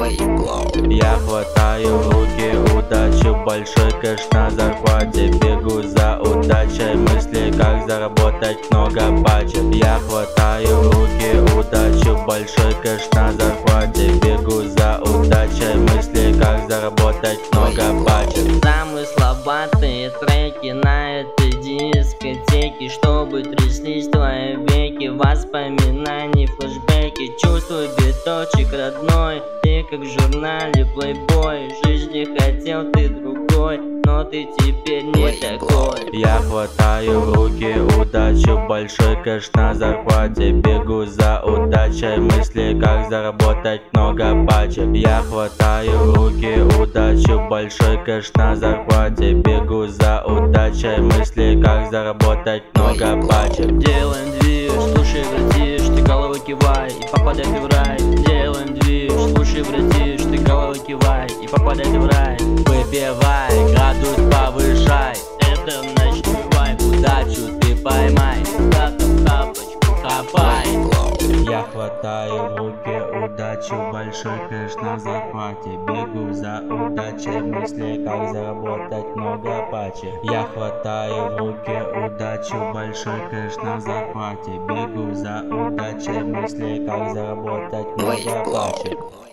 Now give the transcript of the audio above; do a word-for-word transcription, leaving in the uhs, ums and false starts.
Я хватаю в руки удачу, большой кэш на зарплате. Бегу за удачей, мысли как заработать много пачек. Я хватаю в руки удачу, большой кэш на зарплате. Бегу за удачей, мысли как заработать много пачек. Замысловатые треки на этой дискотеке, чтобы тряслись твои веки, воспоминаний, флешбеки. Чувствуй биточек родной, ты как в журнале Playboy. В жизни хотел ты другой, но ты теперь не такой. Я хватаю в руки удачу, большой кэш на зарплате. Бегу за удачей, мысли как заработать много пачек. Я хватаю в руки удачу, большой кэш на зарплате. Бегу за удачей, мысли как заработать много пачек. Делаем движ, слушай, вратишь, ты головой кивай и попадай ты в рай. Делаем движ, слушай, вратишь, ты головой кивай и попадай ты в рай. Выпивай, градус повышай, Это ночной вайб, удачу ты поймай, как в тапочку хапай. Я хватаю в руки удачу, большой кэш на зарплате. Бегу за удачей, мысли как заработать много пачек. Я хватаю в руки удачу, большой кэш на зарплате. Бегу за удачей, мысли как заработать много пачек.